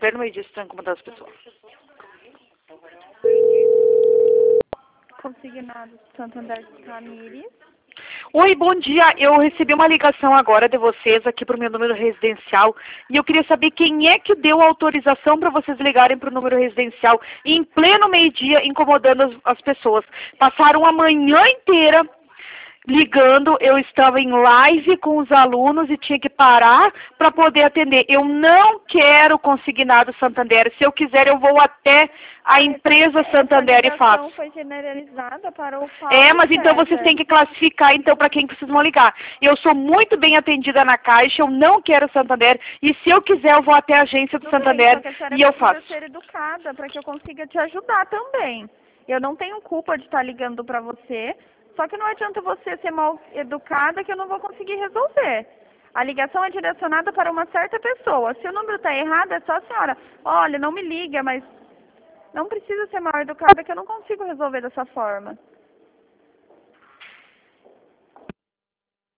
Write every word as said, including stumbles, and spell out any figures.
pleno meio-dia estão incomodando as pessoas. Consignado Santander Camille. Oi, bom dia. Eu recebi uma ligação agora de vocês aqui para o meu número residencial e eu queria saber quem é que deu autorização para vocês ligarem para o número residencial em pleno meio-dia, incomodando as, as pessoas. Passaram a manhã inteira ligando, eu estava em live com os alunos e tinha que parar para poder atender. Eu não quero consignado Santander. Se eu quiser, eu vou até a empresa Santander e faço. Foi generalizada para o Paulo É, mas então César. vocês têm que classificar então para quem precisam ligar. Eu sou muito bem atendida na Caixa, eu não quero Santander e se eu quiser eu vou até a agência do Tudo Santander bem, só que a e eu precisa faço. ser educada para que eu consiga te ajudar também. Eu não tenho culpa de estar ligando para você, só que não adianta você ser mal educada que eu não vou conseguir resolver. A ligação é direcionada para uma certa pessoa. Se o número está errado, é só a senhora. Olha, não me liga, mas não precisa ser mal educada que eu não consigo resolver dessa forma.